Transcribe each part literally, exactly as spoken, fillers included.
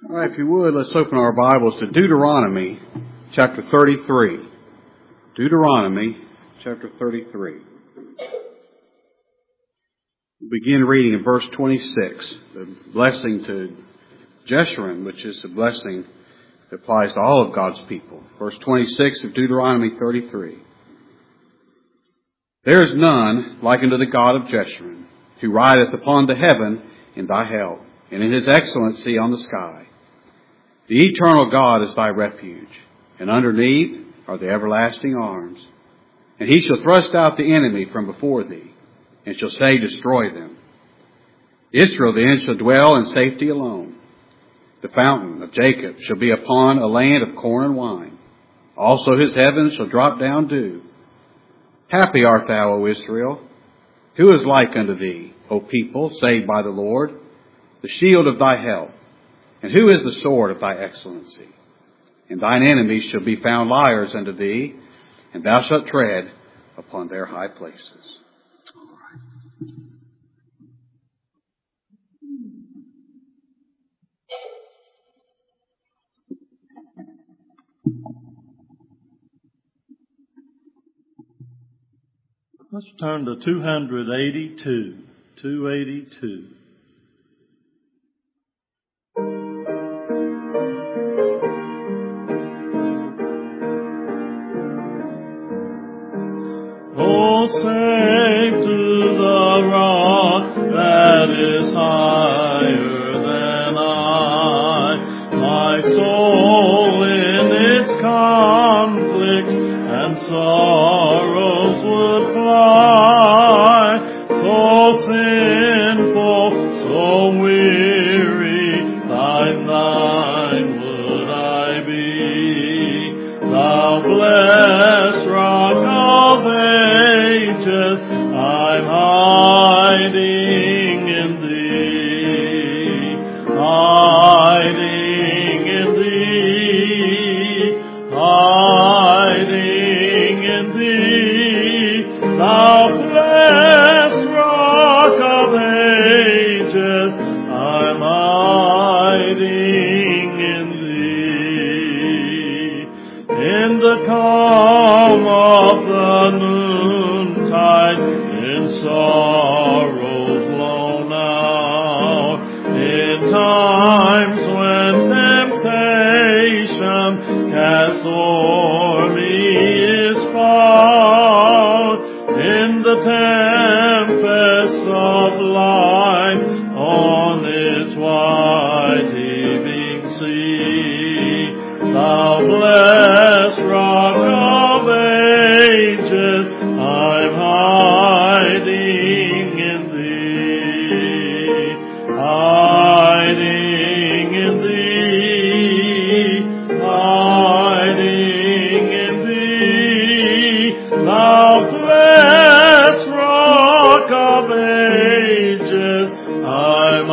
All right, if you would, let's open our Bibles to Deuteronomy chapter thirty-three. Deuteronomy chapter thirty-three. We'll begin reading in verse twenty-six, the blessing to Jeshurun, which is the blessing that applies to all of God's people. Verse twenty-six of Deuteronomy thirty-three. There is none like unto the God of Jeshurun, who rideth upon the heaven in thy help, and in his excellency on the sky. The eternal God is thy refuge, and underneath are the everlasting arms. And he shall thrust out the enemy from before thee, and shall say, destroy them. Israel then shall dwell in safety alone. The fountain of Jacob shall be upon a land of corn and wine. Also his heavens shall drop down dew. Happy art thou, O Israel! Who is like unto thee, O people, saved by the Lord? The shield of thy help. And who is the sword of thy excellency? And thine enemies shall be found liars unto thee, and thou shalt tread upon their high places. All right. Let's turn to two eighty-two. two eighty-two. Oh, sing to the rock that is higher than I, my soul in its conflicts and sorrows would fly, so sinful, so weary, thine, thine would I be. Thou blessed rock of ages, I'm hiding in thee, hiding in thee, hiding in thee. Thou blessed rock of ages, I'm hiding in thee. In the calm of the noontide, in sorrow's lone hour, in times when temptation casts o'er me its power, in the tempest of life on its wide heaving sea, thou blessed rock of ages, I'm hiding in thee, hiding in thee, hiding in thee. Thou blessed rock of ages, I'm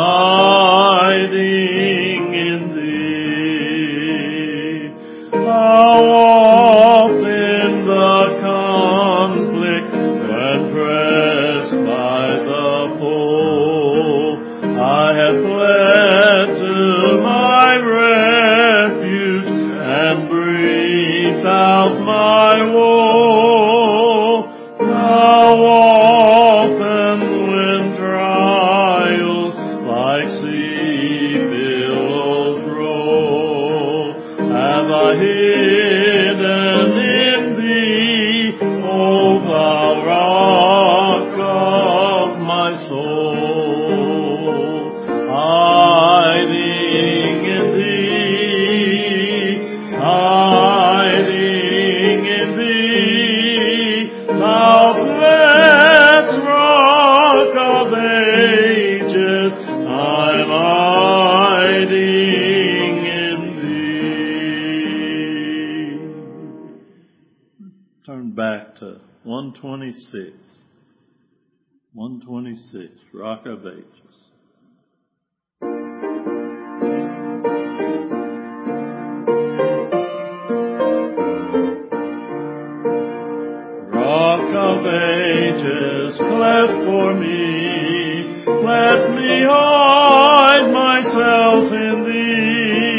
hiding in thee. Thou oft in the conflict when pressed by the foe, I have fled to my refuge and breathed out my woe. Thou often when trials like sea billows roll, have I hidden in thee, O thou rock of my soul, hiding in thee, hiding in thee. Thou blessed rock of ages, I'm hiding in thee. Turn back to one twenty-six. one twenty-six, Rock of Ages. Rock of ages, cleft for me, let me hide myself in thee.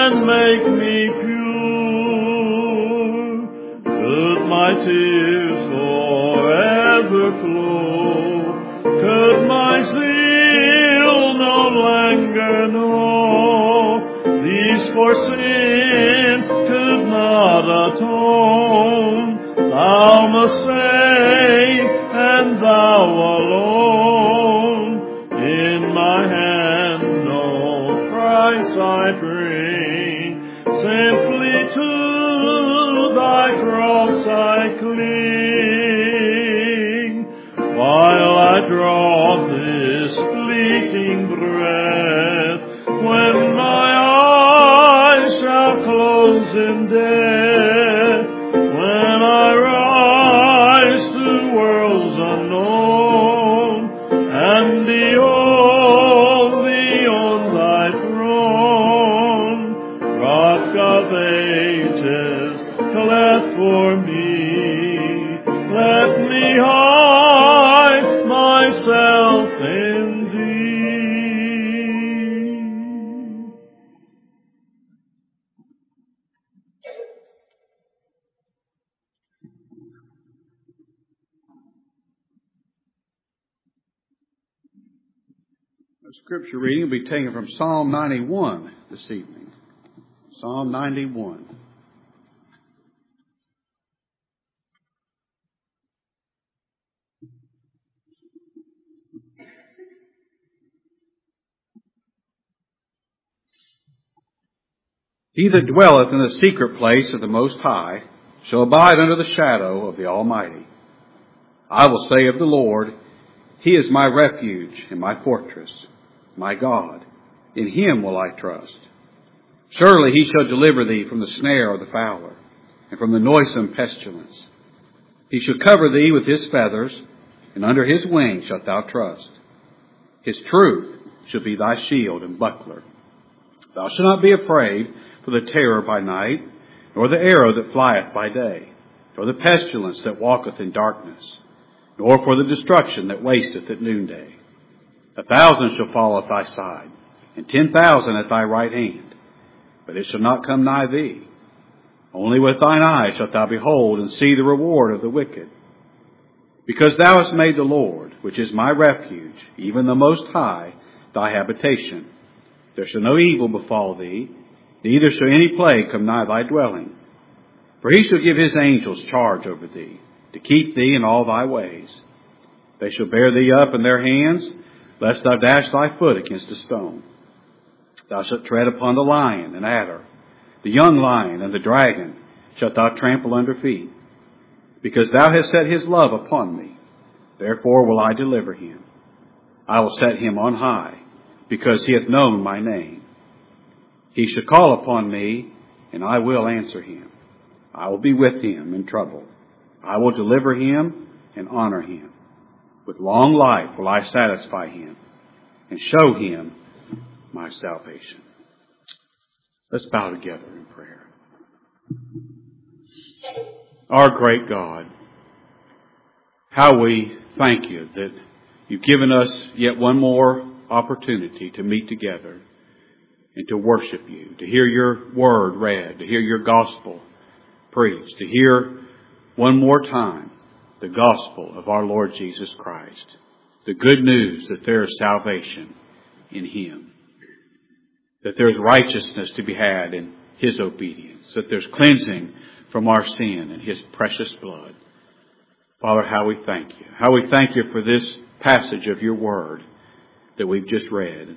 and make me pure. Could my tears forever flow, could my zeal no longer know, these for sin could not atone. Thou must save, and thou alone. In my hand no price I bring, simply to thy cross I cling. While I draw this fleeting breath, when my eyes shall close in death, when I rise to worlds unknown, and behold thee on thy throne, Rock of ages, cleft for me, let me hide myself in thee. The scripture reading will be taken from Psalm ninety-one this evening. Psalm ninety-one. He that dwelleth in the secret place of the Most High shall abide under the shadow of the Almighty. I will say of the Lord, He is my refuge and my fortress, my God. In Him will I trust. Surely He shall deliver thee from the snare of the fowler, and from the noisome pestilence. He shall cover thee with His feathers, and under His wings shalt thou trust. His truth shall be thy shield and buckler. Thou shalt not be afraid for the terror by night, nor the arrow that flieth by day, nor the pestilence that walketh in darkness, nor for the destruction that wasteth at noonday. A thousand shall fall at thy side, and ten thousand at thy right hand, but it shall not come nigh thee. Only with thine eyes shalt thou behold and see the reward of the wicked. Because thou hast made the Lord, which is my refuge, even the Most High, thy habitation, there shall no evil befall thee, neither shall any plague come nigh thy dwelling. For He shall give His angels charge over thee, to keep thee in all thy ways. They shall bear thee up in their hands, lest thou dash thy foot against a stone. Thou shalt tread upon the lion and adder, the young lion and the dragon shalt thou trample under feet. Because thou hast set His love upon me, therefore will I deliver him. I will set him on high, because he hath known my name. He shall call upon me, and I will answer him. I will be with him in trouble. I will deliver him and honor him. With long life will I satisfy him and show him my salvation. Let's bow together in prayer. Our great God, how we thank you that you've given us yet one more opportunity to meet together and to worship you, to hear your word read, to hear your gospel preached, to hear one more time the gospel of our Lord Jesus Christ, the good news that there is salvation in Him, that there is righteousness to be had in His obedience, that there's cleansing from our sin in His precious blood. Father, how we thank you. How we thank you for this passage of your word that we've just read.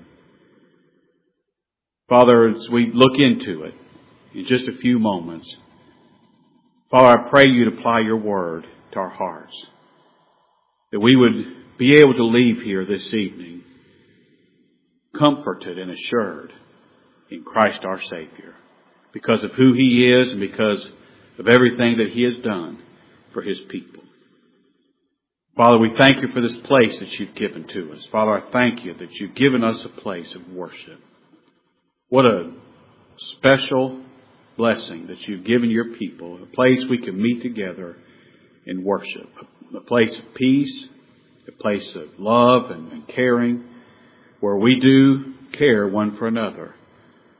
Father, as we look into it in just a few moments, Father, I pray you to apply your word to our hearts, that we would be able to leave here this evening comforted and assured in Christ our Savior, because of who He is and because of everything that He has done for His people. Father, we thank you for this place that you've given to us. Father, I thank you that you've given us a place of worship. What a special blessing that you've given your people, a place we can meet together in worship, a place of peace, a place of love and, and caring, where we do care one for another.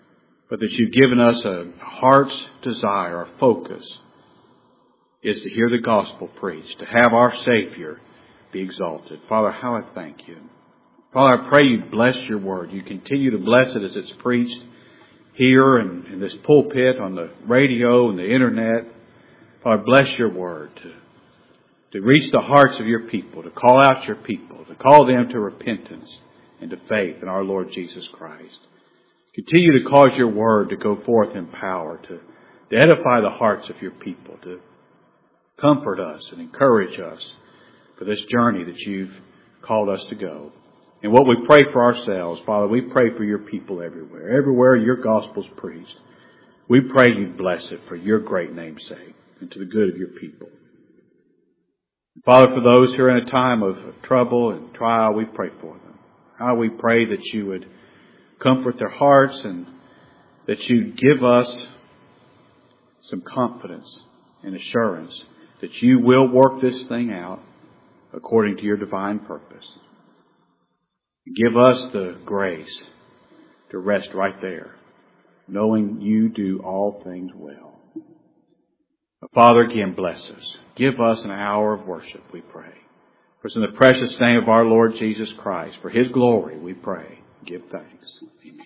but that you've given us a heart's desire, our focus is to hear the gospel preached, to have our Savior be exalted. Father, how I thank you. Father, I pray you bless your word. You continue to bless it as it's preached here and in this pulpit, on the radio and the internet. Father, bless your word to, to reach the hearts of your people, to call out your people, to call them to repentance and to faith in our Lord Jesus Christ. Continue to cause your word to go forth in power, to, to edify the hearts of your people, to comfort us and encourage us for this journey that you've called us to go. And what we pray for ourselves, Father, we pray for your people everywhere. Everywhere your gospel's preached, we pray you bless it for your great name's sake and to the good of your people. Father, for those who are in a time of trouble and trial, we pray for them. How we pray that you would comfort their hearts and that you'd give us some confidence and assurance that you will work this thing out according to your divine purpose. Give us the grace to rest right there, knowing you do all things well. Father, again, bless us. Give us an hour of worship, we pray. For it's in the precious name of our Lord Jesus Christ, for His glory, we pray. Give thanks. Amen.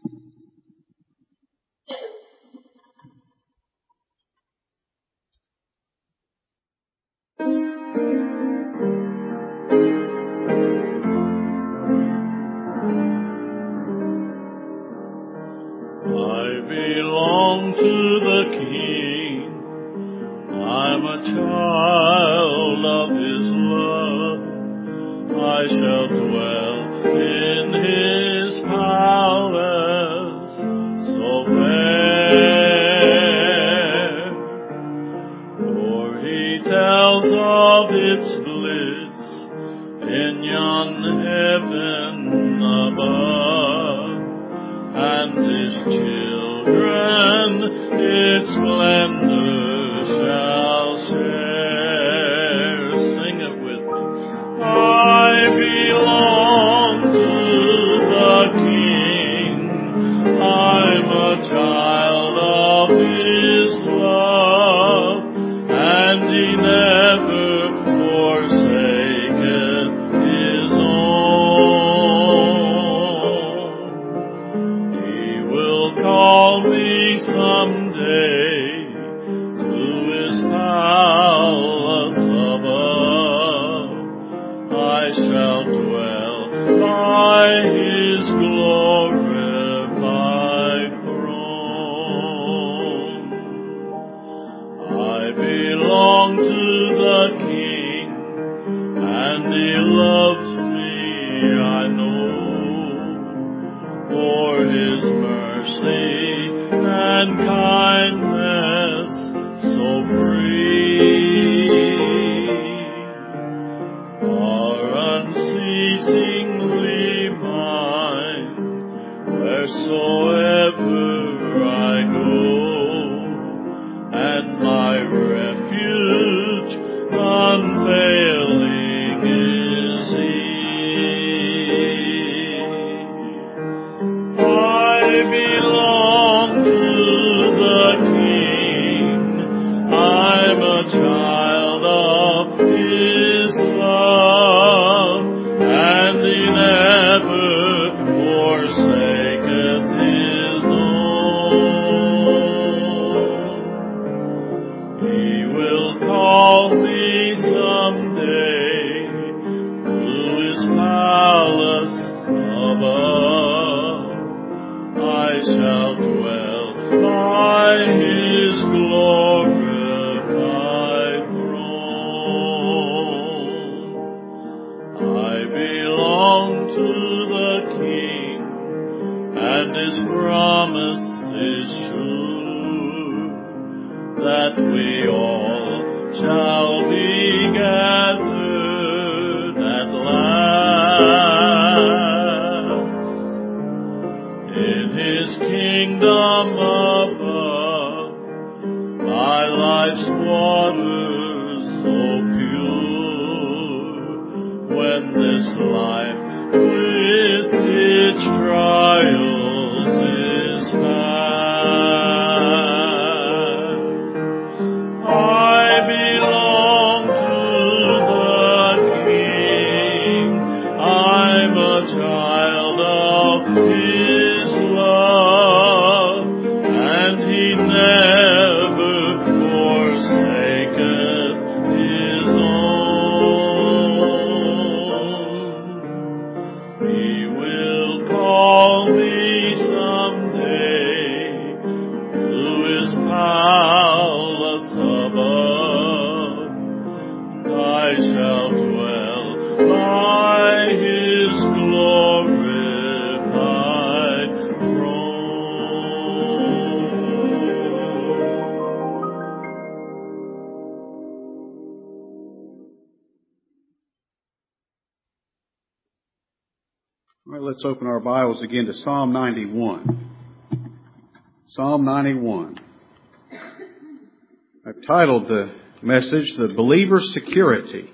Belong to the King. I'm a child of His love. I shall dwell in His palace so fair. For He tells of its bliss in yon heaven above, and His children its splendor shall share. Sing it with me. I belong to the King. I'm a child of His love, and He never forsaketh His own. He will call me someday to His palace above. I shall dwell by His glorified throne. I belong to the King, and He loves me, I know, for His mercy and kindness so free are unceasingly mine wheresoever I go, and my refuge unfailing is He. I belong to the King. I'm a child of His love, and He never forsaketh His own. He will call me someday to His palace above. I shall dwell by His glorified throne. I belong to the King, and His promise is true, that we all shall be gathered at last in His kingdom above, by life's waters so pure. When this life with its trials is past, child of His love, and He never forsaketh His own. He will call me someday to His palace above. I shall dwell by His glorified throne. All right, let's open our Bibles again to Psalm ninety-one. Psalm ninety-one. I've titled the message, The Believer's Security.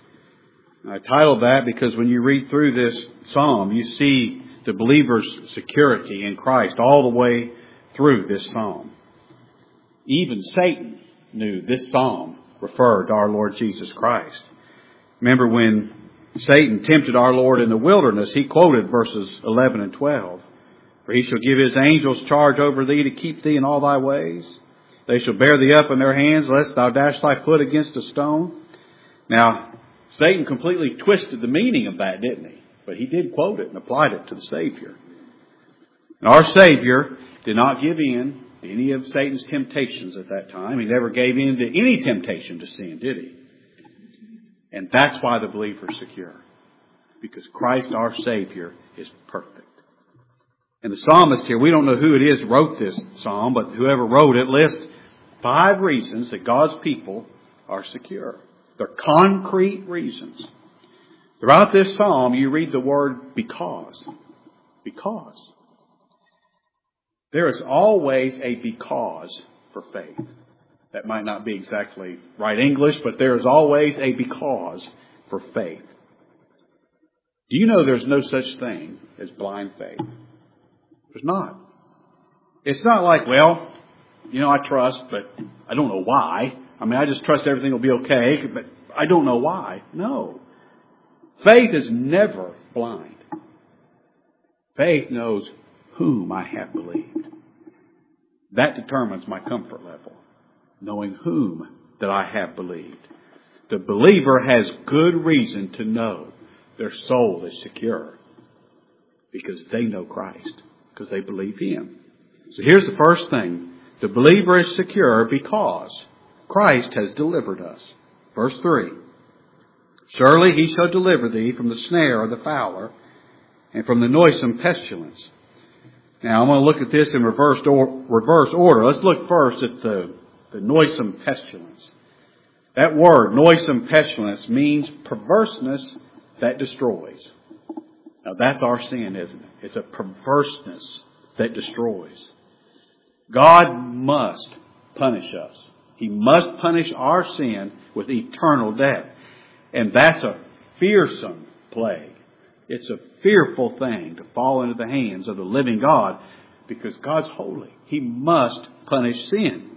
I titled that because when you read through this psalm, you see the believer's security in Christ all the way through this psalm. Even Satan knew this psalm referred to our Lord Jesus Christ. Remember when Satan tempted our Lord in the wilderness, he quoted verses eleven and twelve. For He shall give His angels charge over thee to keep thee in all thy ways. They shall bear thee up in their hands, lest thou dash thy foot against a stone. Now, Satan completely twisted the meaning of that, didn't he? But he did quote it and applied it to the Savior. And our Savior did not give in to any of Satan's temptations at that time. He never gave in to any temptation to sin, did He? And that's why the believer is secure. Because Christ, our Savior, is perfect. And the psalmist here, we don't know who it is who wrote this psalm, but whoever wrote it lists five reasons that God's people are secure. They're concrete reasons. Throughout this psalm, you read the word because. Because. There is always a because for faith. That might not be exactly right English, but there is always a because for faith. Do you know there's no such thing as blind faith? There's not. It's not like, well, you know, I trust, but I don't know why. I mean, I just trust everything will be okay, but I don't know why. No. Faith is never blind. Faith knows whom I have believed. That determines my comfort level. Knowing whom that I have believed. The believer has good reason to know their soul is secure. Because they know Christ. Because they believe Him. So here's the first thing. The believer is secure because Christ has delivered us. Verse three. Surely He shall deliver thee from the snare of the fowler and from the noisome pestilence. Now I'm going to look at this in reverse, or, reverse order. Let's look first at the, the noisome pestilence. That word, noisome pestilence, means perverseness that destroys. Now that's our sin, isn't it? It's a perverseness that destroys. God must punish us. He must punish our sin with eternal death. And that's a fearsome plague. It's a fearful thing to fall into the hands of the living God because God's holy. He must punish sin.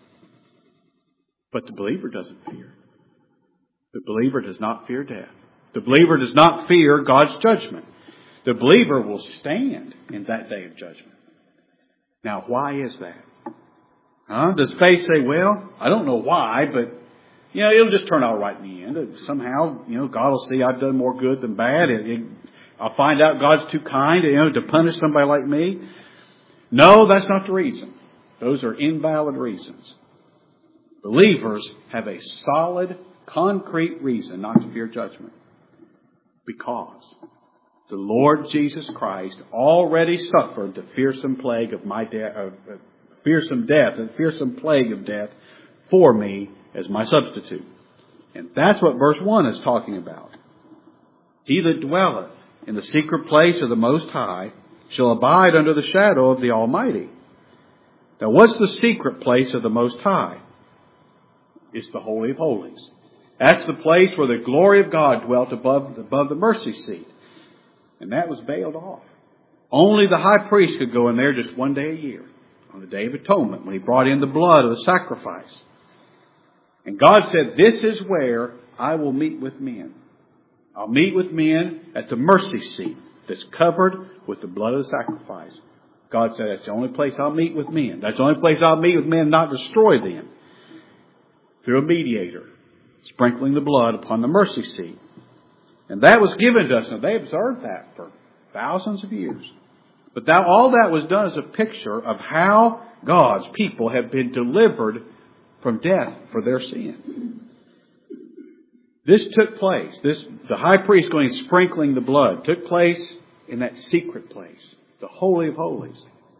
But the believer doesn't fear. The believer does not fear death. The believer does not fear God's judgment. The believer will stand in that day of judgment. Now, why is that? Huh? Does faith say, well, I don't know why, but, you know, it'll just turn out right in the end. Somehow, you know, God will see I've done more good than bad. It, it, I'll find out God's too kind, you know, to punish somebody like me. No, that's not the reason. Those are invalid reasons. Believers have a solid, concrete reason not to fear judgment. Because the Lord Jesus Christ already suffered the fearsome plague of my death, uh, fearsome death, the fearsome plague of death for me as my substitute. And that's what verse one is talking about. He that dwelleth in the secret place of the Most High shall abide under the shadow of the Almighty. Now, what's the secret place of the Most High? It's the Holy of Holies. That's the place where the glory of God dwelt above, above the mercy seat. And that was veiled off. Only the high priest could go in there just one day a year, on the Day of Atonement, when he brought in the blood of the sacrifice. And God said, this is where I will meet with men. I'll meet with men at the mercy seat that's covered with the blood of the sacrifice. God said, that's the only place I'll meet with men. That's the only place I'll meet with men and not destroy them. Through a mediator, sprinkling the blood upon the mercy seat. And that was given to us. Now, they observed that for thousands of years. But that, all that was done as a picture of how God's people have been delivered from death for their sin. This took place. This, the high priest going and sprinkling the blood took place in that secret place, the Holy of Holies.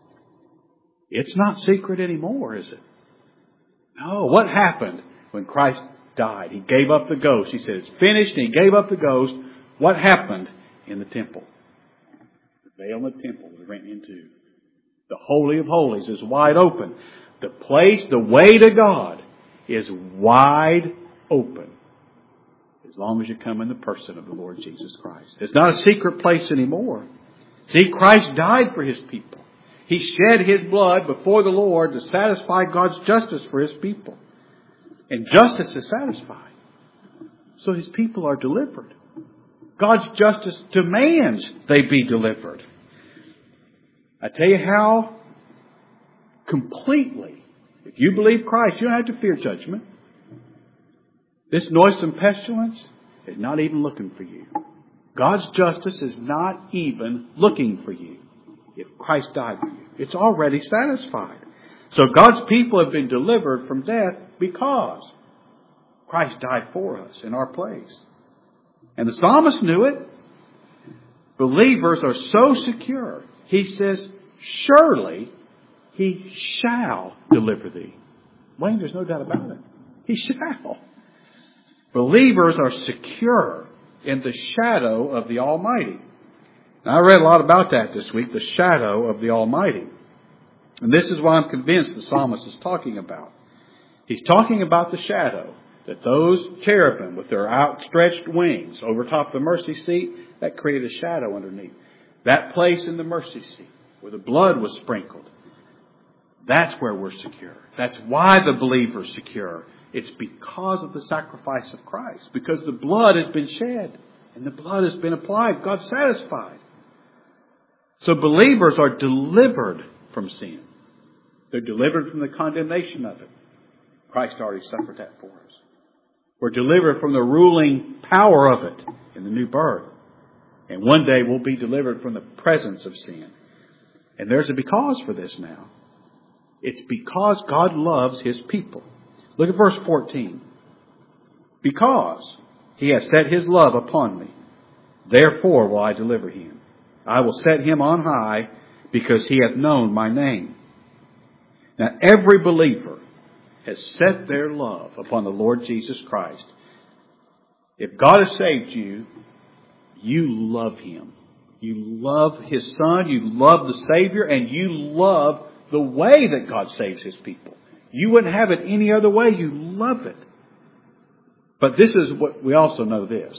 It's not secret anymore, is it? No. What happened when Christ died? He gave up the ghost. He said, it's finished, and He gave up the ghost. What happened in the temple? The veil in the temple was rent in two. The Holy of Holies is wide open. The place, the way to God is wide open. As long as you come in the person of the Lord Jesus Christ. It's not a secret place anymore. See, Christ died for His people. He shed His blood before the Lord to satisfy God's justice for His people. And justice is satisfied. So His people are delivered. God's justice demands they be delivered. I tell you how completely, if you believe Christ, you don't have to fear judgment. This noisome pestilence is not even looking for you. God's justice is not even looking for you. If Christ died for you, it's already satisfied. So God's people have been delivered from death because Christ died for us in our place. And the psalmist knew it. Believers are so secure. He says, surely He shall deliver thee. Wayne, there's no doubt about it. He shall. Believers are secure in the shadow of the Almighty. Now, I read a lot about that this week, the shadow of the Almighty. And this is what I'm convinced the psalmist is talking about. He's talking about the shadow, that those cherubim with their outstretched wings over top the mercy seat, that created a shadow underneath. That place in the mercy seat where the blood was sprinkled, that's where we're secure. That's why the believer's secure. It's because of the sacrifice of Christ. Because the blood has been shed. And the blood has been applied. God's satisfied. So believers are delivered from sin. They're delivered from the condemnation of it. Christ already suffered that for us. We're delivered from the ruling power of it in the new birth. And one day we'll be delivered from the presence of sin. And there's a because for this now. It's because God loves His people. Look at verse fourteen. Because He has set His love upon me, therefore will I deliver him. I will set him on high because he hath known my name. Now every believer has set their love upon the Lord Jesus Christ. If God has saved you, you love Him. You love His Son, you love the Savior, and you love the way that God saves His people. You wouldn't have it any other way. You love it. But this is what we also know this.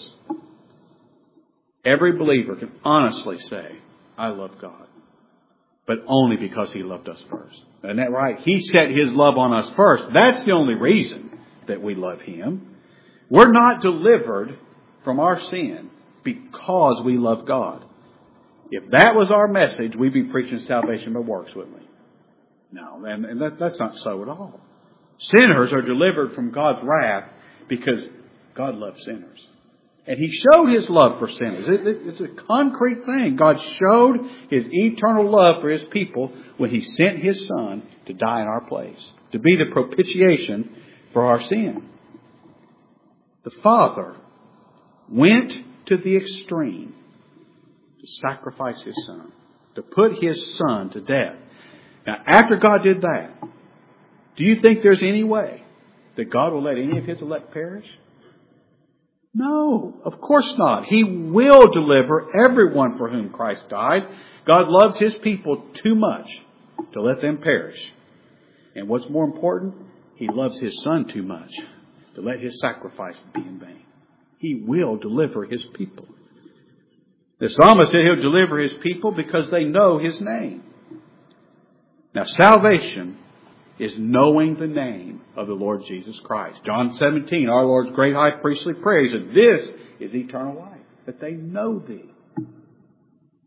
Every believer can honestly say, I love God. But only because He loved us first. Isn't that right? He set His love on us first. That's the only reason that we love Him. We're not delivered from our sin because we love God. If that was our message, we'd be preaching salvation by works, wouldn't we? No, and, and that, that's not so at all. Sinners are delivered from God's wrath because God loves sinners. And He showed His love for sinners. It, it, it's a concrete thing. God showed His eternal love for His people when He sent His Son to die in our place, to be the propitiation for our sin. The Father went to the extreme to sacrifice His Son, to put His Son to death. Now, after God did that, do you think there's any way that God will let any of His elect perish? No, of course not. He will deliver everyone for whom Christ died. God loves His people too much to let them perish. And what's more important, He loves His Son too much to let His sacrifice be in vain. He will deliver His people. The psalmist said He'll deliver His people because they know His name. Now, salvation is knowing the name of the Lord Jesus Christ. John seventeen, our Lord's great high priestly prayer, He said, this is eternal life, that they know Thee.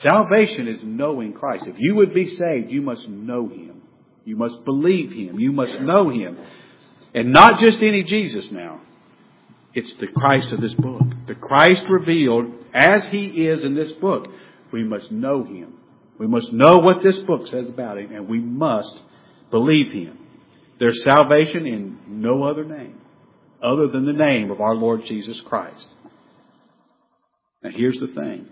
Salvation is knowing Christ. If you would be saved, you must know Him. You must believe Him. You must know Him. And not just any Jesus now. It's the Christ of this book. The Christ revealed as He is in this book. We must know Him. We must know what this book says about Him. And we must believe Him. There's salvation in no other name other than the name of our Lord Jesus Christ. Now here's the thing.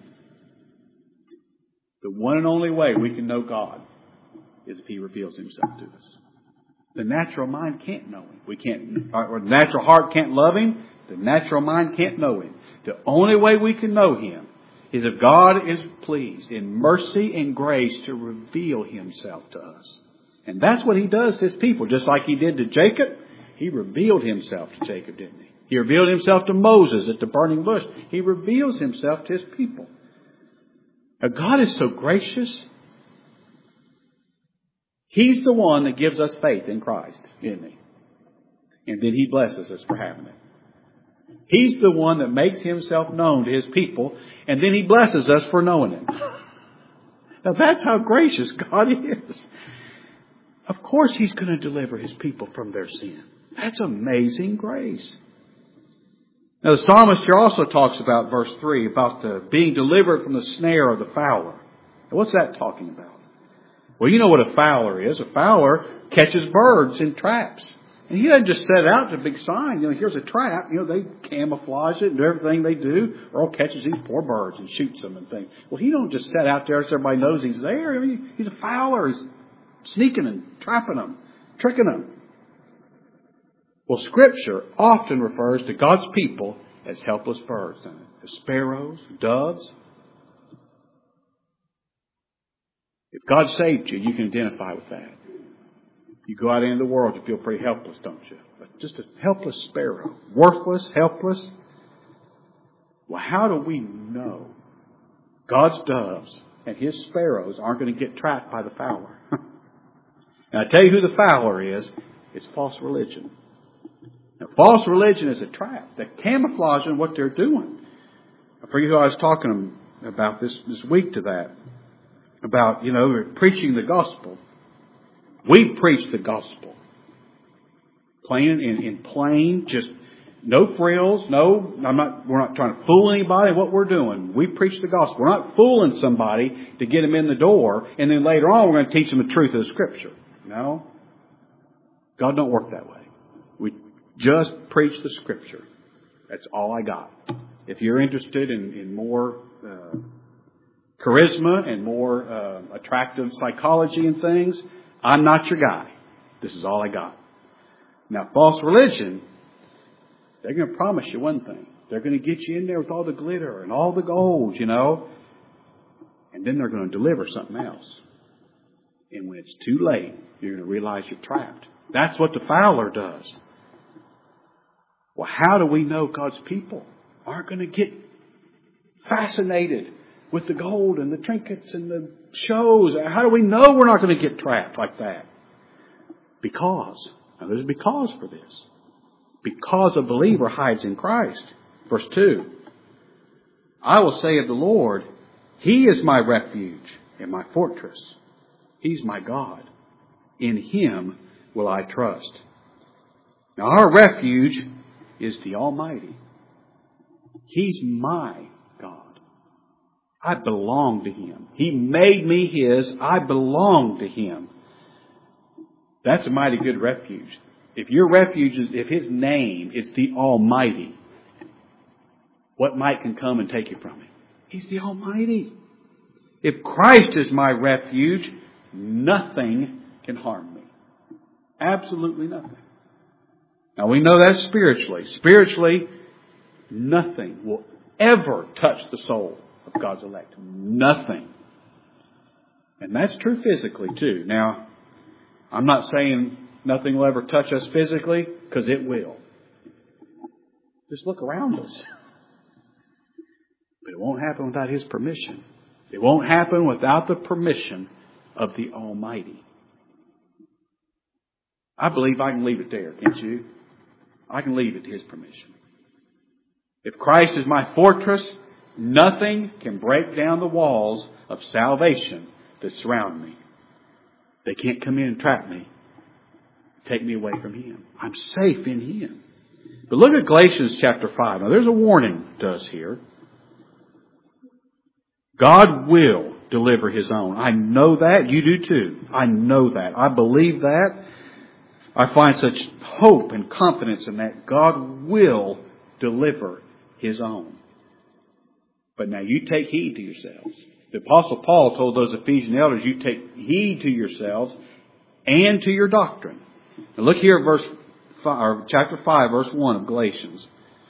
The one and only way we can know God is if He reveals Himself to us. The natural mind can't know Him. We can't, or the natural heart can't love Him. The natural mind can't know Him. The only way we can know Him is if God is pleased in mercy and grace to reveal Himself to us. And that's what He does to His people. Just like He did to Jacob, He revealed Himself to Jacob, didn't He? He revealed Himself to Moses at the burning bush. He reveals Himself to His people. Now, God is so gracious. He's the one that gives us faith in Christ, isn't He? And then He blesses us for having it. He's the one that makes Himself known to His people, and then He blesses us for knowing Him. Now that's how gracious God is. Of course He's going to deliver His people from their sin. That's amazing grace. Now the psalmist here also talks about verse three, about the being delivered from the snare of the fowler. Now what's that talking about? Well, you know what a fowler is. A fowler catches birds in traps. And he doesn't just set out to a big sign, you know, here's a trap. You know, they camouflage it and do everything they do. Earl catches these poor birds and shoots them and things. Well, he don't just set out there so everybody knows he's there. I mean, he's a fowler. He's sneaking and trapping them, tricking them. Well, Scripture often refers to God's people as helpless birds, doesn't it? As sparrows, doves. If God saved you, you can identify with that. You go out into the world, you feel pretty helpless, don't you? But just a helpless sparrow. Worthless, helpless. Well, how do we know God's doves and His sparrows aren't going to get trapped by the fowler? And I tell you who the fowler is. It's false religion. Now, false religion is a trap. They're camouflaging what they're doing. I forget who I was talking about this, this week to that. About, you know, preaching the gospel. We preach the gospel. Plain in, in plain, just no frills, no, I'm not, we're not trying to fool anybody. What we're doing, we preach the gospel. We're not fooling somebody to get them in the door, and then later on we're going to teach them the truth of the Scripture. No. God don't work that way. We just preach the Scripture. That's all I got. If you're interested in, in more uh, charisma and more uh, attractive psychology and things, I'm not your guy. This is all I got. Now, false religion, they're going to promise you one thing. They're going to get you in there with all the glitter and all the gold, you know. And then they're going to deliver something else. And when it's too late, you're going to realize you're trapped. That's what the fowler does. Well, how do we know God's people aren't going to get fascinated with the gold and the trinkets and the shows? How do we know we're not going to get trapped like that? Because. Now there's a because for this. Because a believer hides in Christ. Verse two. I will say of the Lord, He is my refuge and my fortress. He's my God. In Him will I trust. Now our refuge is the Almighty. He's my God. I belong to Him. He made me His. I belong to Him. That's a mighty good refuge. If your refuge is, if His name is the Almighty, what might can come and take you from Him? He's the Almighty. If Christ is my refuge, nothing can harm me. Absolutely nothing. Now we know that spiritually. Spiritually, nothing will ever touch the soul of God's elect. Nothing. And that's true physically too. Now, I'm not saying nothing will ever touch us physically, because it will. Just look around us. But it won't happen without His permission. It won't happen without the permission of the Almighty. I believe I can leave it there, can't you? I can leave it to His permission. If Christ is my fortress, Nothing can break down the walls of salvation that surround me. They can't come in and trap me, take me away from Him. I'm safe in Him. But look at Galatians chapter five. Now there's a warning to us here. God will deliver His own. I know that. You do too. I know that. I believe that. I find such hope and confidence in that. God will deliver His own. But now you take heed to yourselves. The Apostle Paul told those Ephesian elders, you take heed to yourselves and to your doctrine. Now look here at verse five, or chapter five, verse one of Galatians.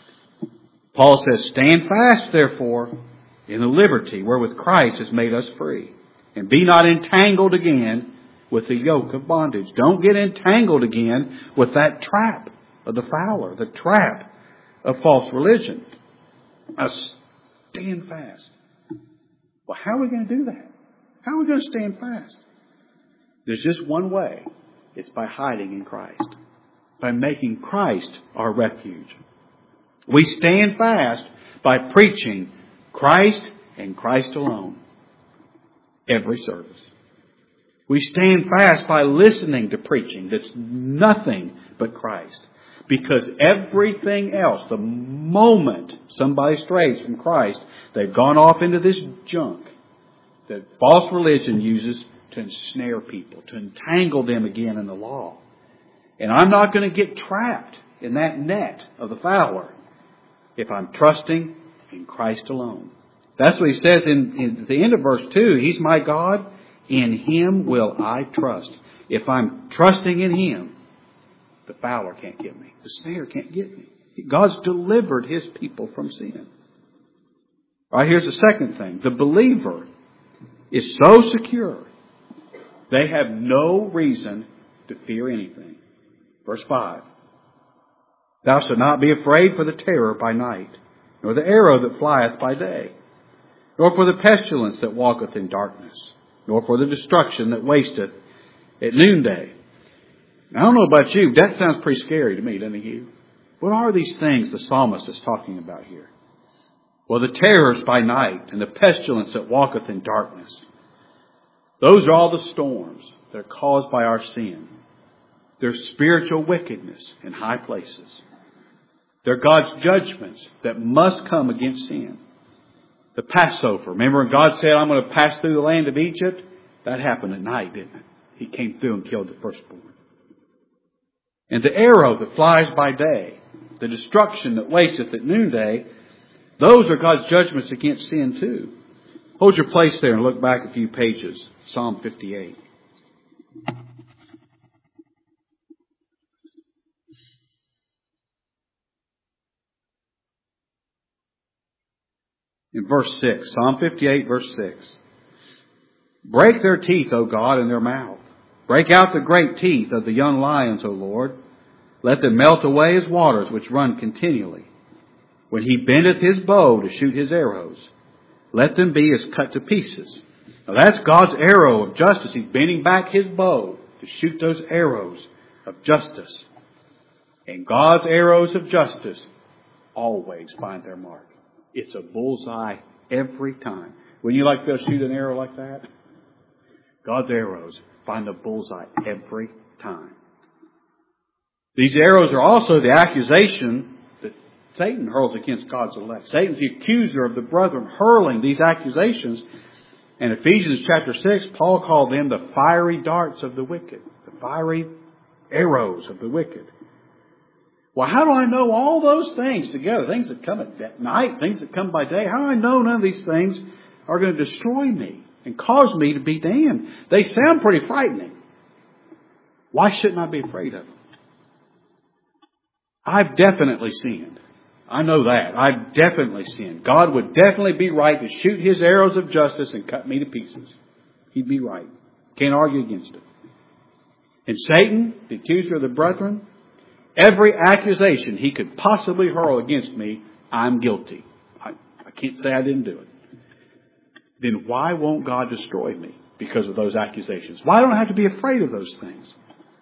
Paul says, stand fast, therefore, in the liberty wherewith Christ has made us free. And be not entangled again with the yoke of bondage. Don't get entangled again with that trap of the fowler, the trap of false religion. Now, stand fast. Well, how are we going to do that? How are we going to stand fast? There's just one way. It's by hiding in Christ. By making Christ our refuge. We stand fast by preaching Christ and Christ alone. Every service. We stand fast by listening to preaching that's nothing but Christ. Because everything else, the moment somebody strays from Christ, they've gone off into this junk that false religion uses to ensnare people, to entangle them again in the law. And I'm not going to get trapped in that net of the fowler if I'm trusting in Christ alone. That's what he says in, in the end of verse two. He's my God. In Him will I trust. If I'm trusting in Him, the fowler can't get me. The snare can't get me. God's delivered His people from sin. All right, here's the second thing. The believer is so secure, they have no reason to fear anything. Verse five. Thou shalt not be afraid for the terror by night, nor the arrow that flieth by day, nor for the pestilence that walketh in darkness, nor for the destruction that wasteth at noonday. Now, I don't know about you, but that sounds pretty scary to me, doesn't it, you? What are these things the psalmist is talking about here? Well, the terrors by night and the pestilence that walketh in darkness. Those are all the storms that are caused by our sin. They're spiritual wickedness in high places. They're God's judgments that must come against sin. The Passover. Remember when God said, I'm going to pass through the land of Egypt? That happened at night, didn't it? He came through and killed the firstborn. And the arrow that flies by day, the destruction that wasteth at noonday, those are God's judgments against sin too. Hold your place there and look back a few pages. Psalm fifty-eight. In verse six, Psalm fifty-eight, verse six. Break their teeth, O God, in their mouth. Break out the great teeth of the young lions, O Lord. Let them melt away as waters which run continually. When he bendeth his bow to shoot his arrows, let them be as cut to pieces. Now that's God's arrow of justice. He's bending back his bow to shoot those arrows of justice. And God's arrows of justice always find their mark. It's a bullseye every time. Wouldn't you like to shoot an arrow like that? God's arrows find a bullseye every time. These arrows are also the accusation that Satan hurls against God's elect. Satan's the accuser of the brethren, hurling these accusations. In Ephesians chapter six, Paul called them the fiery darts of the wicked. The fiery arrows of the wicked. Well, how do I know all those things together? Things that come at night, things that come by day. How do I know none of these things are going to destroy me and cause me to be damned? They sound pretty frightening. Why shouldn't I be afraid of them? I've definitely sinned. I know that. I've definitely sinned. God would definitely be right to shoot his arrows of justice and cut me to pieces. He'd be right. Can't argue against it. And Satan, the accuser of the brethren, every accusation he could possibly hurl against me, I'm guilty. I, I can't say I didn't do it. Then why won't God destroy me because of those accusations? Why don't I have to be afraid of those things?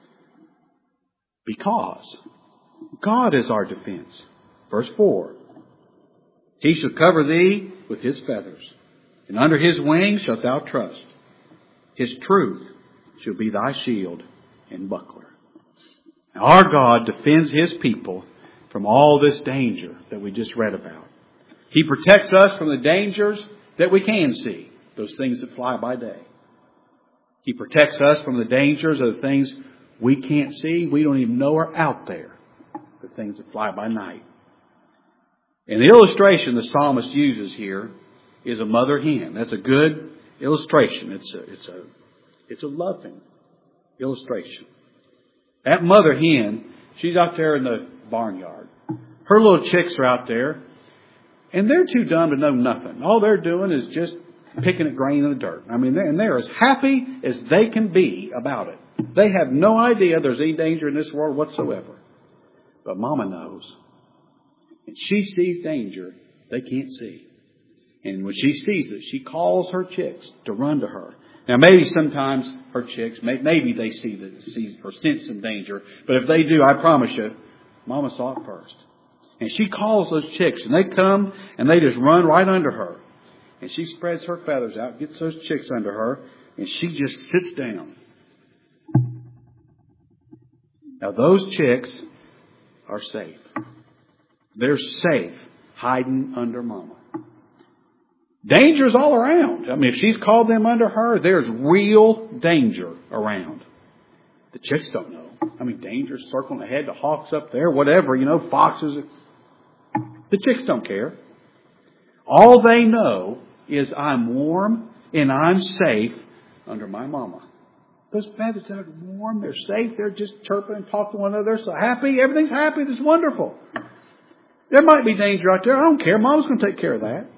Because God is our defense. Verse four. He shall cover thee with his feathers, and under his wings shalt thou trust. His truth shall be thy shield and buckler. Now, our God defends his people from all this danger that we just read about. He protects us from the dangers that we can see, those things that fly by day. He protects us from the dangers of the things we can't see, we don't even know are out there, the things that fly by night. And the illustration the psalmist uses here is a mother hen. That's a good illustration. It's a, it's a, it's a loving illustration. That mother hen, she's out there in the barnyard. Her little chicks are out there, and they're too dumb to know nothing. All they're doing is just picking at grain in the dirt. I mean, they're, and they're as happy as they can be about it. They have no idea there's any danger in this world whatsoever. But Mama knows. And she sees danger they can't see. And when she sees it, she calls her chicks to run to her. Now, maybe sometimes her chicks, maybe they see that, see or sense some danger. But if they do, I promise you, Mama saw it first. And she calls those chicks, and they come, and they just run right under her. And she spreads her feathers out, gets those chicks under her, and she just sits down. Now, those chicks are safe. They're safe hiding under Mama. Danger's all around. I mean, if she's called them under her, there's real danger around. The chicks don't know. I mean, danger's circling ahead, the hawks up there, whatever, you know, foxes. The chicks don't care. All they know is I'm warm and I'm safe under my Mama. Those feathers are warm, they're safe, they're just chirping and talking to one another. They're so happy, everything's happy, it's wonderful. There might be danger out there, I don't care, Mama's going to take care of that.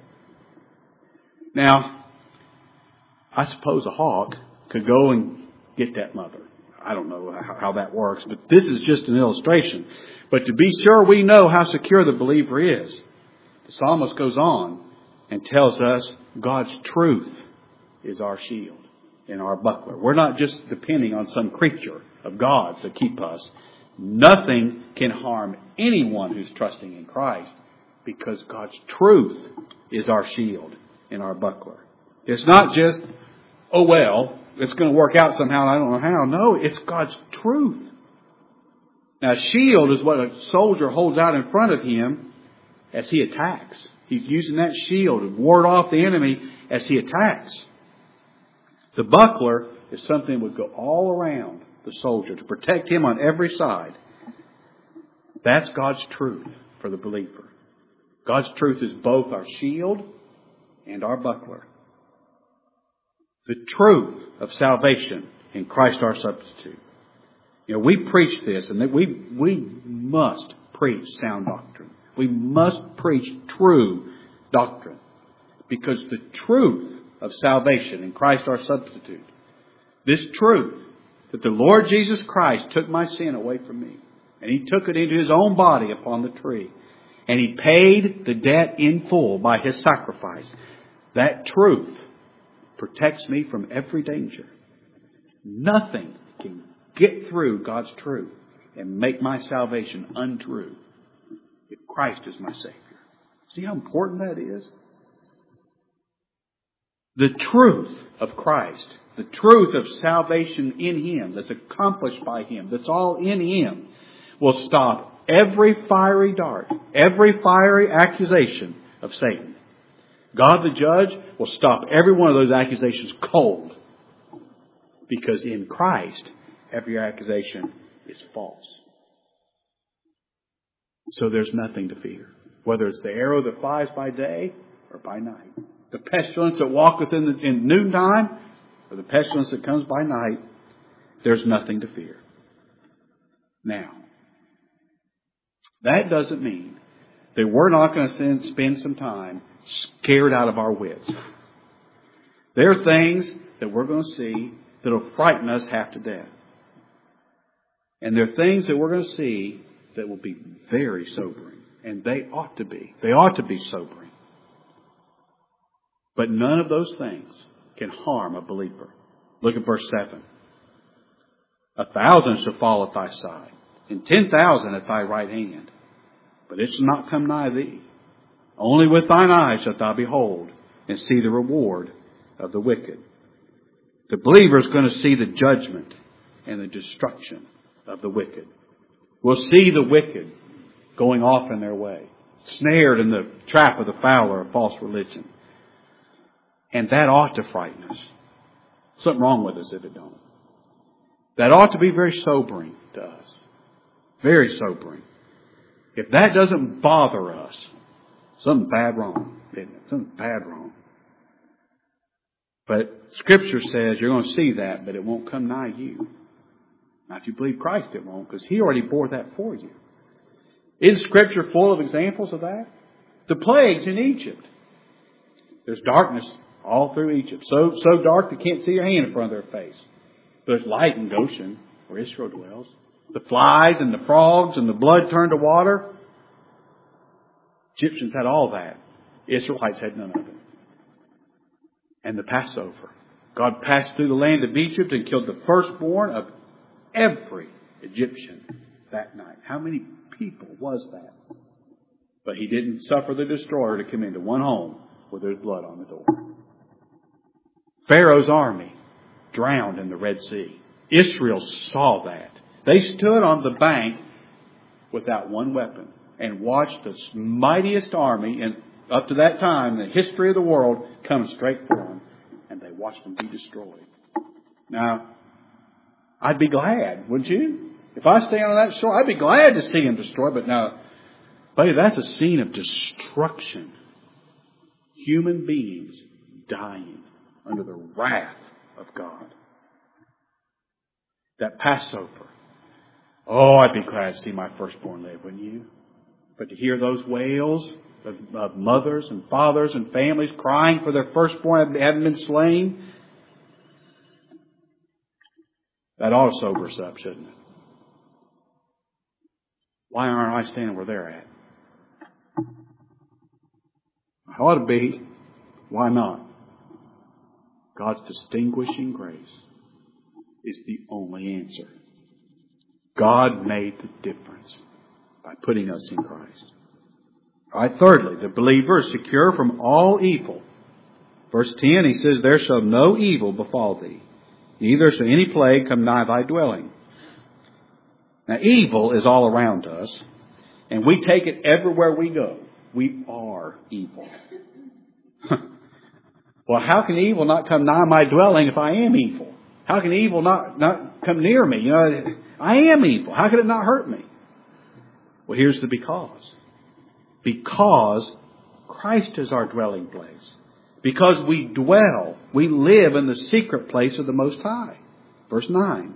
Now, I suppose a hawk could go and get that mother. I don't know how that works, but this is just an illustration. But to be sure we know how secure the believer is, the psalmist goes on and tells us God's truth is our shield and our buckler. We're not just depending on some creature of God's to keep us. Nothing can harm anyone who's trusting in Christ because God's truth is our shield and our buckler. It's not just, oh well, it's going to work out somehow and I don't know how. No, it's God's truth. Now, a shield is what a soldier holds out in front of him as he attacks. He's using that shield to ward off the enemy as he attacks. The buckler is something that would go all around the soldier to protect him on every side. That's God's truth for the believer. God's truth is both our shield and our buckler. The truth of salvation in Christ our substitute. You know, we preach this, and we we must preach sound doctrine. We must preach true doctrine. Because the truth of salvation in Christ our substitute, this truth that the Lord Jesus Christ took my sin away from me, and He took it into His own body upon the tree, and He paid the debt in full by His sacrifice, that truth protects me from every danger. Nothing can get through God's truth and make my salvation untrue if Christ is my Savior. See how important that is? The truth of Christ, the truth of salvation in Him, that's accomplished by Him, that's all in Him, will stop every fiery dart, every fiery accusation of Satan. God the judge will stop every one of those accusations cold. Because in Christ, every accusation is false. So there's nothing to fear. Whether it's the arrow that flies by day or by night. The pestilence that walketh in, the, in noontime or the pestilence that comes by night, there's nothing to fear. Now, that doesn't mean that we're not going to spend some time scared out of our wits. There are things that we're going to see that will frighten us half to death. And there are things that we're going to see that will be very sobering. And they ought to be. They ought to be sobering. But none of those things can harm a believer. Look at verse seven. A thousand shall fall at thy side, and ten thousand at thy right hand, but it shall not come nigh thee. Only with thine eyes shalt thou behold and see the reward of the wicked. The believer is going to see the judgment and the destruction of the wicked. We'll see the wicked going off in their way, snared in the trap of the fowler of false religion. And that ought to frighten us. Something wrong with us if it don't. That ought to be very sobering to us. Very sobering. If that doesn't bother us, something bad wrong, isn't it? Something bad wrong. But Scripture says you're going to see that, but it won't come nigh you. Now, if you believe Christ, it won't, because He already bore that for you. Isn't Scripture full of examples of that? The plagues in Egypt. There's darkness all through Egypt. So, so dark they can't see your hand in front of their face. But there's light in Goshen, where Israel dwells. The flies and the frogs and the blood turned to water. Egyptians had all that. Israelites had none of it. And the Passover. God passed through the land of Egypt and killed the firstborn of every Egyptian that night. How many people was that? But He didn't suffer the destroyer to come into one home where there's blood on the door. Pharaoh's army drowned in the Red Sea. Israel saw that. They stood on the bank without one weapon and watched the mightiest army in, up to that time in the history of the world come straight for them. And they watched them be destroyed. Now, I'd be glad, wouldn't you? If I stay on that shore, I'd be glad to see them destroyed. But now, buddy, that's a scene of destruction. Human beings dying under the wrath of God. That Passover. Oh, I'd be glad to see my firstborn live, wouldn't you? But to hear those wails of, of mothers and fathers and families crying for their firstborn that hadn't been slain, that ought to sober us up, shouldn't it? Why aren't I standing where they're at? I ought to be. Why not? God's distinguishing grace is the only answer. God made the difference by putting us in Christ. All right, thirdly, the believer is secure from all evil. Verse ten, he says, there shall no evil befall thee, neither shall any plague come nigh thy dwelling. Now, evil is all around us, and we take it everywhere we go. We are evil. Well, how can evil not come nigh my dwelling if I am evil? How can evil not, not come near me? You know, I am evil. How can it not hurt me? Well, here's the because. Because Christ is our dwelling place. Because we dwell, we live in the secret place of the Most High. Verse nine.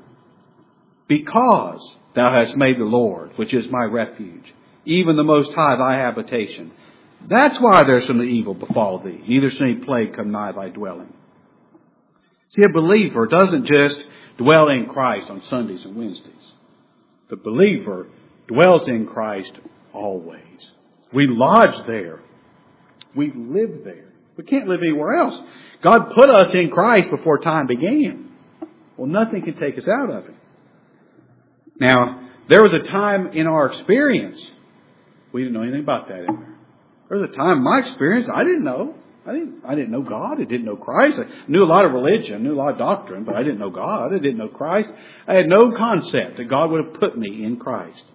Because thou hast made the Lord, which is my refuge, even the Most High thy habitation. That's why there shall no evil befall thee, neither shall any plague come nigh thy dwelling. See, a believer doesn't just dwell in Christ on Sundays and Wednesdays. The believer dwells in Christ always. We lodge there. We live there. We can't live anywhere else. God put us in Christ before time began. Well, nothing can take us out of it. Now, there was a time in our experience, we didn't know anything about that in there. There was a time in my experience I didn't know. I didn't, I didn't know God. I didn't know Christ. I knew a lot of religion, knew a lot of doctrine, but I didn't know God. I didn't know Christ. I had no concept that God would have put me in Christ.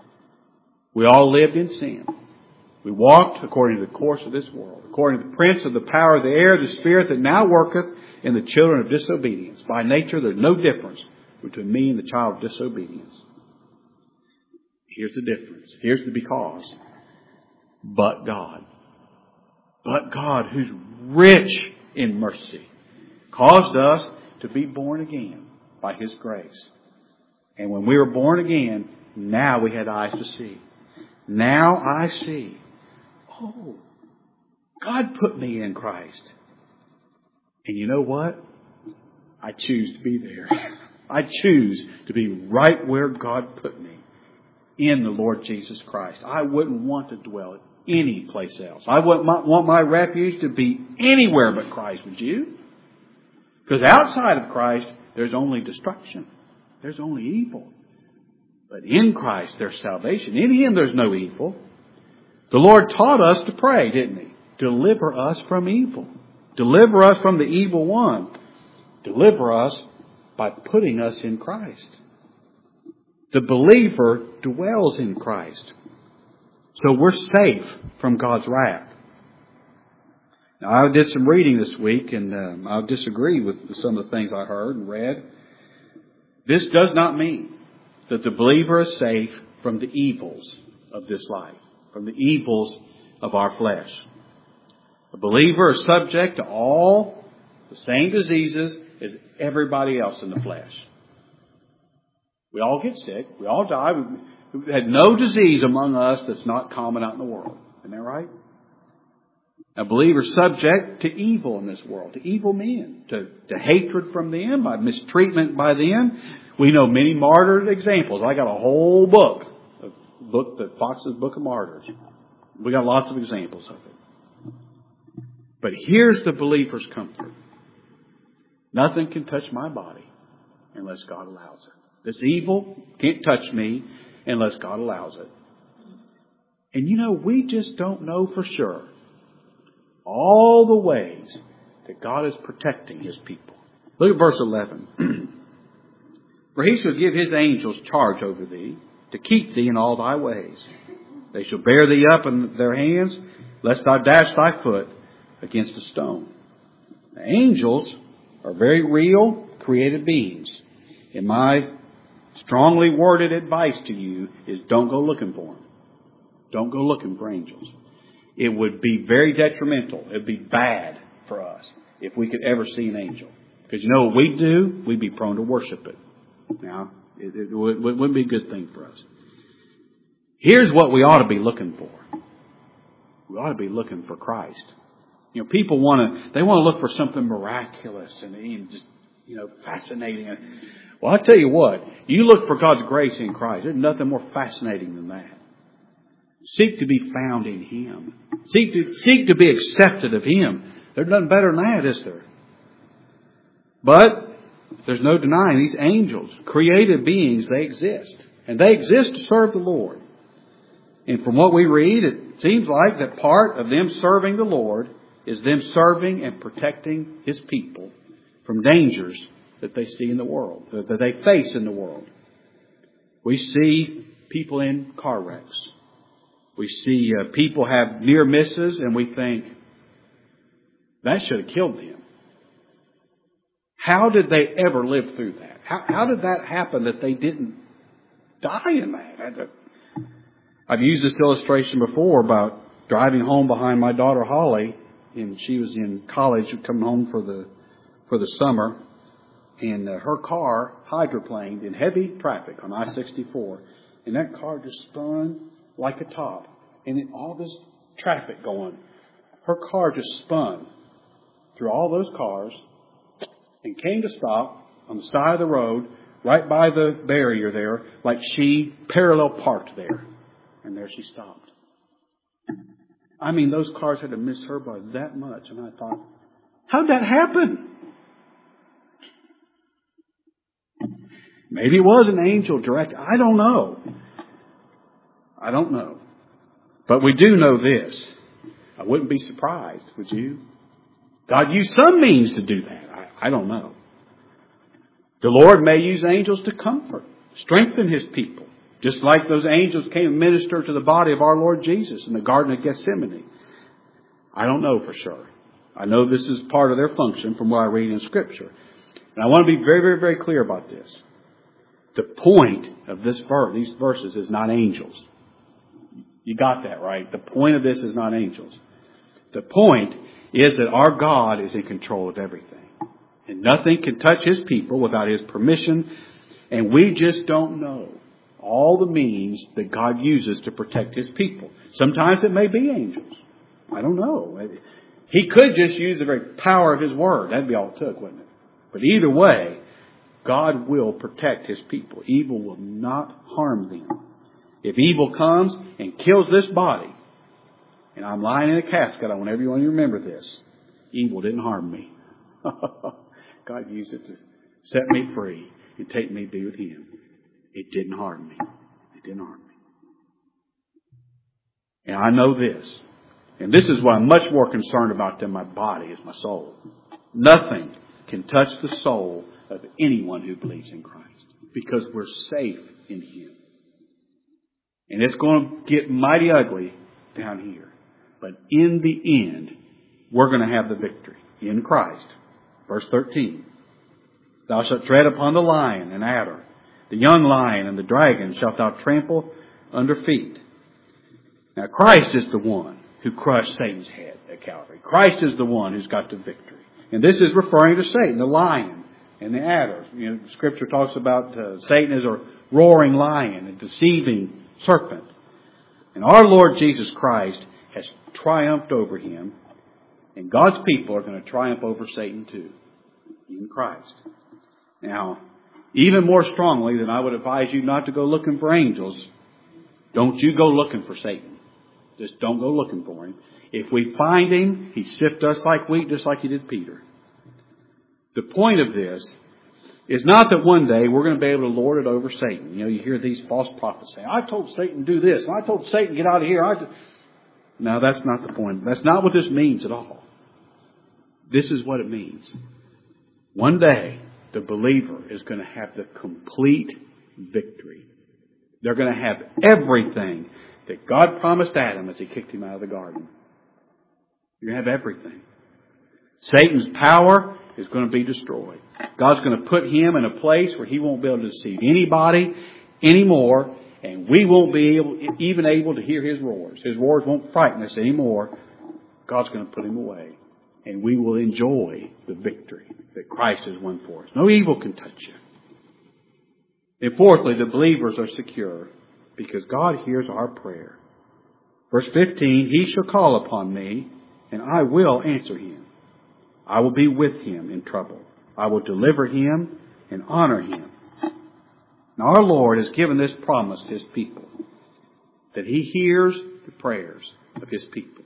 We all lived in sin. We walked according to the course of this world, according to the prince of the power of the air, the spirit that now worketh in the children of disobedience. By nature, there's no difference between me and the child of disobedience. Here's the difference. Here's the because. But God. But God, who's rich in mercy, caused us to be born again by His grace. And when we were born again, now we had eyes to see. Now I see. Oh, God put me in Christ. And you know what? I choose to be there. I choose to be right where God put me, in the Lord Jesus Christ. I wouldn't want to dwell any place else. I wouldn't want my refuge to be anywhere but Christ, would you? Because outside of Christ, there's only destruction. There's only evil. But in Christ, there's salvation. In Him, there's no evil. The Lord taught us to pray, didn't He? Deliver us from evil. Deliver us from the evil one. Deliver us by putting us in Christ. The believer dwells in Christ. So we're safe from God's wrath. Now, I did some reading this week, and um, I disagree with some of the things I heard and read. This does not mean that the believer is safe from the evils of this life, from the evils of our flesh. The believer is subject to all the same diseases as everybody else in the flesh. We all get sick. We all die. We've had no disease among us that's not common out in the world. Isn't that right? A believer is subject to evil in this world, to evil men, to, to hatred from them, by mistreatment by them. We know many martyred examples. I got a whole book, a book, the Fox's Book of Martyrs. We got lots of examples of it. But here's the believer's comfort. Nothing can touch my body unless God allows it. This evil can't touch me unless God allows it. And you know, we just don't know for sure all the ways that God is protecting His people. Look at verse eleven. For He shall give His angels charge over thee, to keep thee in all thy ways. They shall bear thee up in their hands, lest thou dash thy foot against a stone. The angels are very real, created beings. And my strongly worded advice to you is don't go looking for them. Don't go looking for angels. It would be very detrimental. It would be bad for us if we could ever see an angel. Because you know what we'd do? We'd be prone to worship it. Now, it, it, it wouldn't be a good thing for us. Here's what we ought to be looking for. We ought to be looking for Christ. You know, people want to, they want to look for something miraculous and just, you know, fascinating. Well, I'll tell you what, you look for God's grace in Christ. There's nothing more fascinating than that. Seek to be found in Him. Seek to, seek to be accepted of Him. There's nothing better than that, is there? But there's no denying these angels, created beings, they exist. And they exist to serve the Lord. And from what we read, it seems like that part of them serving the Lord is them serving and protecting His people from dangers that they see in the world, that they face in the world. We see people in car wrecks. We see uh, people have near misses, and we think, that should have killed them. How did they ever live through that? How, how did that happen that they didn't die in that? I've used this illustration before about driving home behind my daughter Holly, and she was in college, coming home for the for the summer, and uh, her car hydroplaned in heavy traffic on I sixty-four, and that car just spun like a top, and then all this traffic going, her car just spun through all those cars and came to stop on the side of the road right by the barrier there, like she parallel parked there. And there she stopped. I mean, those cars had to miss her by that much. And I thought, how'd that happen? Maybe it was an angel direct. I don't know. I don't know. But we do know this. I wouldn't be surprised, would you? God used some means to do that. I, I don't know. The Lord may use angels to comfort, strengthen His people. Just like those angels came and ministered to the body of our Lord Jesus in the Garden of Gethsemane. I don't know for sure. I know this is part of their function from what I read in Scripture. And I want to be very, very, very clear about this. The point of this verse, these verses is not angels. You got that right. The point of this is not angels. The point is that our God is in control of everything. And nothing can touch His people without His permission. And we just don't know all the means that God uses to protect His people. Sometimes it may be angels. I don't know. He could just use the very power of His Word. That'd be all it took, wouldn't it? But either way, God will protect His people. Evil will not harm them. If evil comes and kills this body, and I'm lying in a casket, I want everyone to remember this. Evil didn't harm me. God used it to set me free and take me to be with Him. It didn't harm me. It didn't harm me. And I know this. And this is what I'm much more concerned about than my body, is my soul. Nothing can touch the soul of anyone who believes in Christ, because we're safe in Him. And it's going to get mighty ugly down here. But in the end, we're going to have the victory in Christ. Verse thirteen. Thou shalt tread upon the lion and adder, the young lion and the dragon shalt thou trample under feet. Now Christ is the one who crushed Satan's head at Calvary. Christ is the one who's got the victory. And this is referring to Satan, the lion and the adder. You know, Scripture talks about uh, Satan as a roaring lion, a deceiving serpent. And our Lord Jesus Christ has triumphed over him. And God's people are going to triumph over Satan too, in Christ. Now, even more strongly than I would advise you not to go looking for angels, don't you go looking for Satan. Just don't go looking for him. If we find him, he sift us like wheat, just like he did Peter. The point of this is not that one day we're going to be able to lord it over Satan. You know, you hear these false prophets say, I told Satan to do this, and I told Satan get out of here. I t-. No, that's not the point. That's not what this means at all. This is what it means. One day, the believer is going to have the complete victory. They're going to have everything that God promised Adam as He kicked him out of the garden. You're going to have everything. Satan's power is going to be destroyed. God's going to put him in a place where he won't be able to deceive anybody anymore, and we won't be able, even able to hear his roars. His roars won't frighten us anymore. God's going to put him away, and we will enjoy the victory that Christ has won for us. No evil can touch you. And fourthly, the believers are secure because God hears our prayer. Verse fifteen, He shall call upon me, and I will answer him. I will be with him in trouble. I will deliver him and honor him. Now our Lord has given this promise to His people, that He hears the prayers of His people.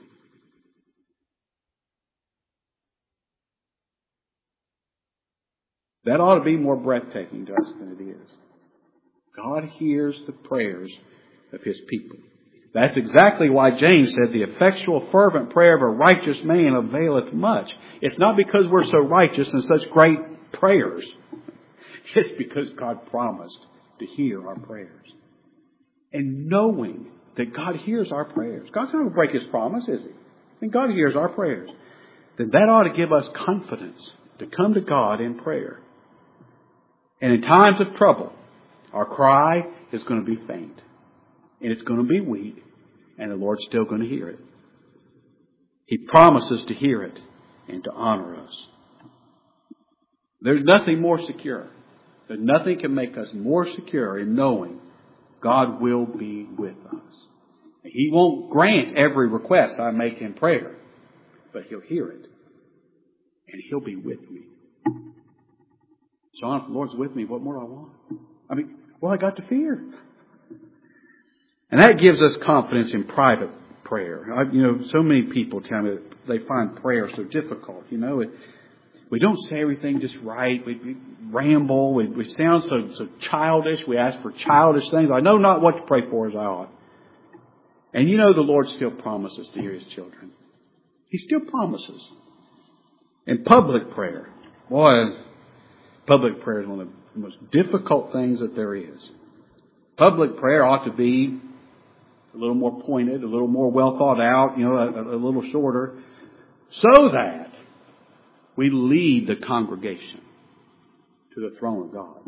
That ought to be more breathtaking to us than it is. God hears the prayers of His people. That's exactly why James said the effectual fervent prayer of a righteous man availeth much. It's not because we're so righteous and such great prayers. It's because God promised to hear our prayers. And knowing that God hears our prayers. God's not going to break His promise, is He? And God hears our prayers. Then that ought to give us confidence to come to God in prayer. And in times of trouble, our cry is going to be faint. And it's going to be weak. And the Lord's still going to hear it. He promises to hear it and to honor us. There's nothing more secure. There's nothing can make us more secure in knowing God will be with us. He won't grant every request I make in prayer, but He'll hear it. And He'll be with me. John, if the Lord's with me, what more do I want? I mean, well, I got to fear. And that gives us confidence in private prayer. I, you know, so many people tell me that they find prayer so difficult. You know, it, we don't say everything just right. We, we ramble. We, we sound so, so childish. We ask for childish things. I know not what to pray for as I ought. And you know the Lord still promises to hear His children. He still promises. And public prayer. Boy, public prayer is one of the most difficult things that there is. Public prayer ought to be a little more pointed, a little more well thought out, you know, a, a little shorter, so that we lead the congregation to the throne of God.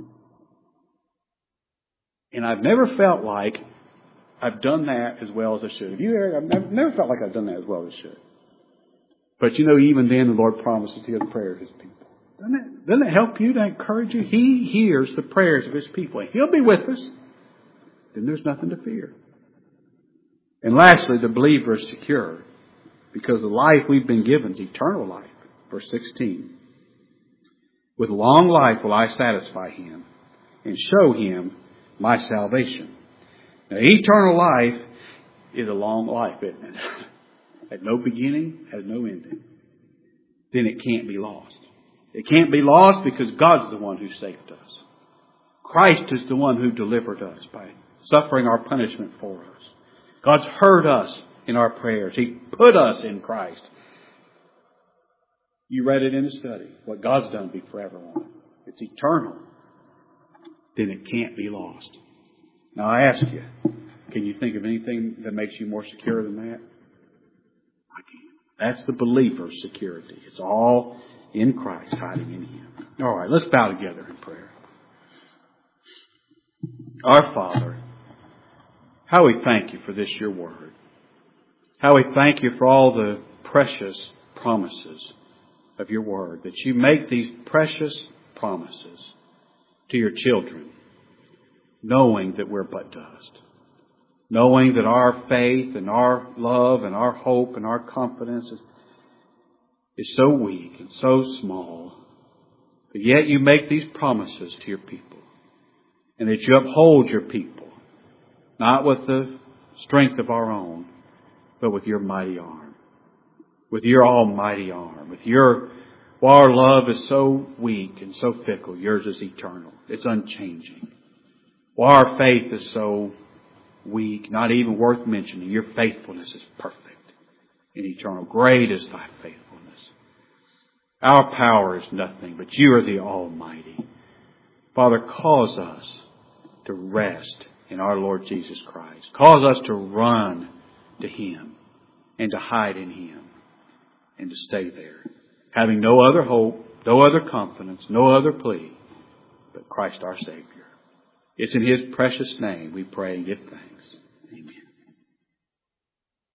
And I've never felt like I've done that as well as I should. Have you ever? I've never, never felt like I've done that as well as I should. But you know, even then the Lord promises to hear the prayer of His people. Doesn't it, doesn't it help you to encourage you? He hears the prayers of His people. He'll be with us. Then there's nothing to fear. And lastly, the believer is secure because the life we've been given is eternal life. Verse sixteen. With long life will I satisfy him and show him my salvation. Now, eternal life is a long life, isn't it? Had no beginning, has no ending. Then it can't be lost. It can't be lost because God's the one who saved us. Christ is the one who delivered us by suffering our punishment for us. God's heard us in our prayers. He put us in Christ. You read it in the study. What God's done be forever on it. It's eternal. Then it can't be lost. Now I ask you, can you think of anything that makes you more secure than that? I can't. That's the believer's security. It's all in Christ, hiding in Him. All right, let's bow together in prayer. Our Father, how we thank You for this Your Word. How we thank You for all the precious promises of Your Word, that You make these precious promises to Your children, knowing that we're but dust, knowing that our faith and our love and our hope and our confidence is, is so weak and so small, but yet You make these promises to Your people, and that You uphold Your people, not with the strength of our own, but with Your mighty arm. With Your almighty arm. With Your, while our love is so weak and so fickle, Yours is eternal. It's unchanging. While our faith is so weak, not even worth mentioning, Your faithfulness is perfect and eternal. Great is Thy faithfulness. Our power is nothing, but You are the Almighty. Father, cause us to rest in our Lord Jesus Christ. Cause us to run to Him and to hide in Him and to stay there, having no other hope, no other confidence, no other plea, but Christ our Savior. It's in His precious name we pray and give thanks.